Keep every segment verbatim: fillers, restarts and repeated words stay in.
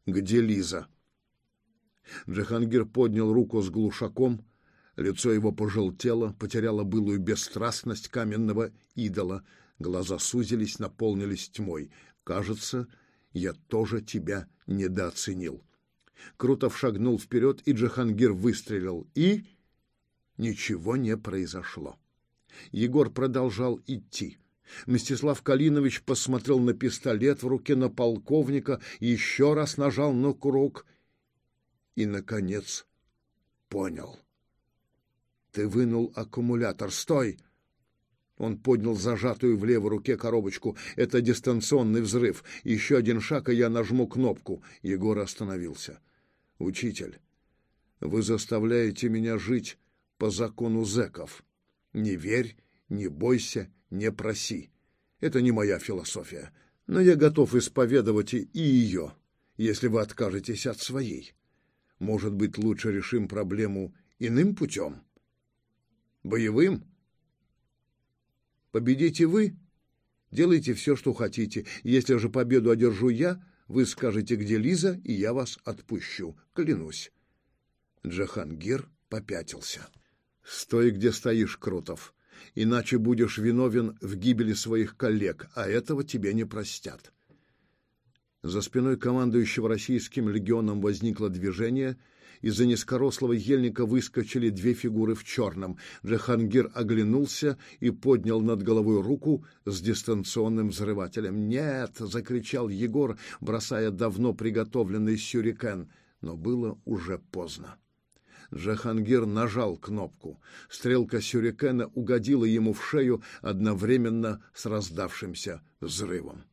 где Лиза?» Джихангир поднял руку с глушаком, лицо его пожелтело, потеряло былую бесстрастность каменного идола, глаза сузились, наполнились тьмой. «Кажется, я тоже тебя недооценил». Крутов шагнул вперед, и Джихангир выстрелил, и ничего не произошло. Егор продолжал идти. Мстислав Калинович посмотрел на пистолет в руке, на полковника, еще раз нажал на курок и, наконец, понял. «Ты вынул аккумулятор. Стой!» Он поднял зажатую в левой руке коробочку. «Это дистанционный взрыв. Еще один шаг, и я нажму кнопку». Егор остановился. «Учитель, вы заставляете меня жить по закону зэков. Не верь, не бойся, не проси. Это не моя философия, но я готов исповедовать и ее, если вы откажетесь от своей. Может быть, лучше решим проблему иным путем? Боевым? Победите вы, делайте все, что хотите. Если же победу одержу я, вы скажете, где Лиза, и я вас отпущу, клянусь». Джихангир попятился. «Стой, где стоишь, Крутов, иначе будешь виновен в гибели своих коллег, а этого тебе не простят». За спиной командующего российским легионом возникло движение. Из-за низкорослого ельника выскочили две фигуры в черном. Джихангир оглянулся и поднял над головой руку с дистанционным взрывателем. «Нет!» — закричал Егор, бросая давно приготовленный сюрикен. Но было уже поздно. Джихангир нажал кнопку. Стрелка сюрикена угодила ему в шею одновременно с раздавшимся взрывом.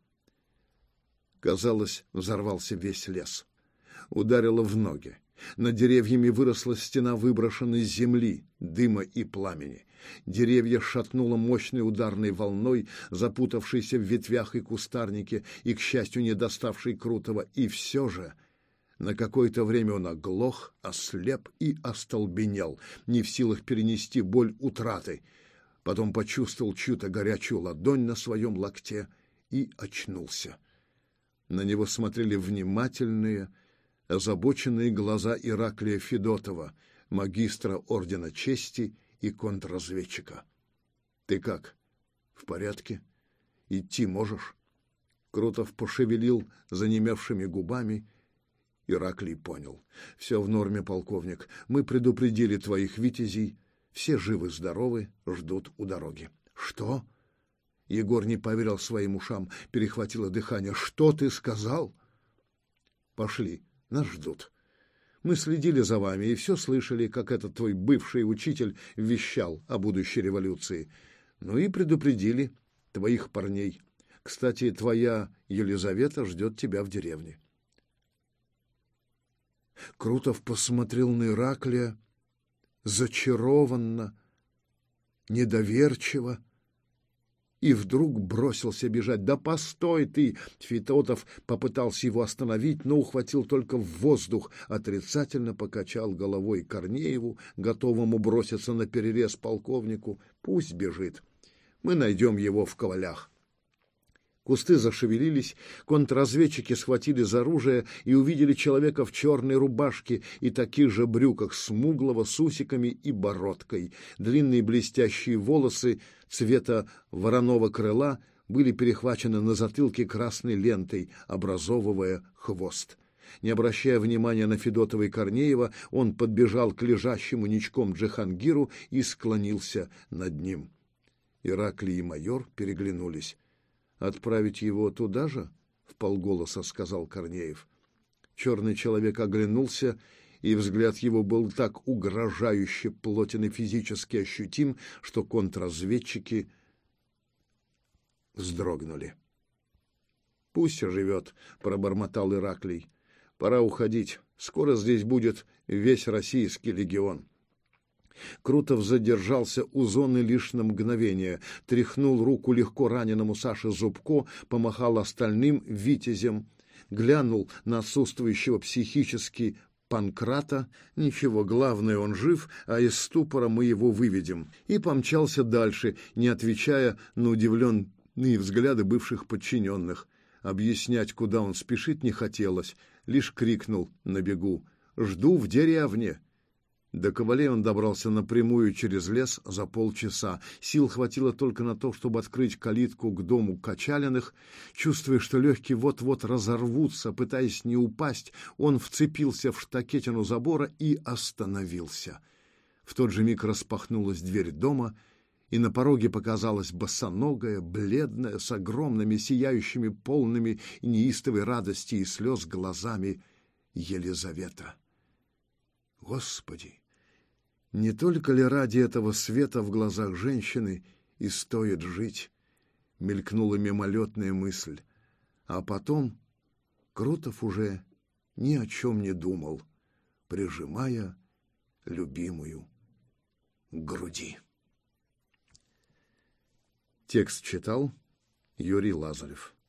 Казалось, взорвался весь лес. Ударило в ноги. Над деревьями выросла стена выброшенной земли, дыма и пламени. Деревья шатнуло мощной ударной волной, запутавшейся в ветвях и кустарнике, и, к счастью, не доставшей Крутова. И все же на какое-то время он оглох, ослеп и остолбенел, не в силах перенести боль утраты. Потом почувствовал чью-то горячую ладонь на своем локте и очнулся. На него смотрели внимательные, озабоченные глаза Ираклия Федотова, магистра Ордена Чести и контрразведчика. «Ты как? В порядке? Идти можешь?» Крутов пошевелил занемевшими губами. Ираклий понял. «Все в норме, полковник. Мы предупредили твоих витязей. Все живы-здоровы, ждут у дороги». «Что?» Егор не поверил своим ушам, перехватило дыхание. «Что ты сказал?» «Пошли, нас ждут. Мы следили за вами и все слышали, как этот твой бывший учитель вещал о будущей революции. Ну и предупредили твоих парней. Кстати, твоя Елизавета ждет тебя в деревне». Крутов посмотрел на Ираклия зачарованно, недоверчиво, и вдруг бросился бежать. «Да постой ты!» Федотов попытался его остановить, но ухватил только в воздух, отрицательно покачал головой Корнееву, готовому броситься на перерез полковнику. «Пусть бежит. Мы найдем его в ковалях». Кусты зашевелились, контрразведчики схватили за оружие и увидели человека в черной рубашке и таких же брюках, смуглого, с усиками и бородкой. Длинные блестящие волосы цвета вороного крыла были перехвачены на затылке красной лентой, образовывая хвост. Не обращая внимания на Федотова и Корнеева, он подбежал к лежащему ничком Джихангиру и склонился над ним. Ираклий и майор переглянулись. «Отправить его туда же?» — вполголоса сказал Корнеев. Черный человек оглянулся, и взгляд его был так угрожающе плотен и физически ощутим, что контрразведчики вздрогнули. «Пусть живет», — пробормотал Ираклий. «Пора уходить. Скоро здесь будет весь российский легион». Крутов задержался у зоны лишь на мгновение, тряхнул руку легко раненому Саше Зубко, помахал остальным витязем, глянул на отсутствующего психически Панкрата. «Ничего, главное, он жив, а из ступора мы его выведем», и помчался дальше, не отвечая на удивленные взгляды бывших подчиненных. Объяснять, куда он спешит, не хотелось. лишь крикнул на бегу: «Жду в деревне!» До Ковалей он добрался напрямую через лес за полчаса. Сил хватило только на то, чтобы открыть калитку к дому Качалиных. Чувствуя, что легкие вот-вот разорвутся, пытаясь не упасть, он вцепился в штакетину забора и остановился. В тот же миг распахнулась дверь дома, и на пороге показалась босоногая, бледная, с огромными, сияющими, полными неистовой радости и слез глазами Елизавета. Господи! Не только ли ради этого света в глазах женщины и стоит жить? Мелькнула мимолетная мысль. А потом Крутов уже ни о чем не думал, прижимая любимую к груди. Текст читал Юрий Лазарев.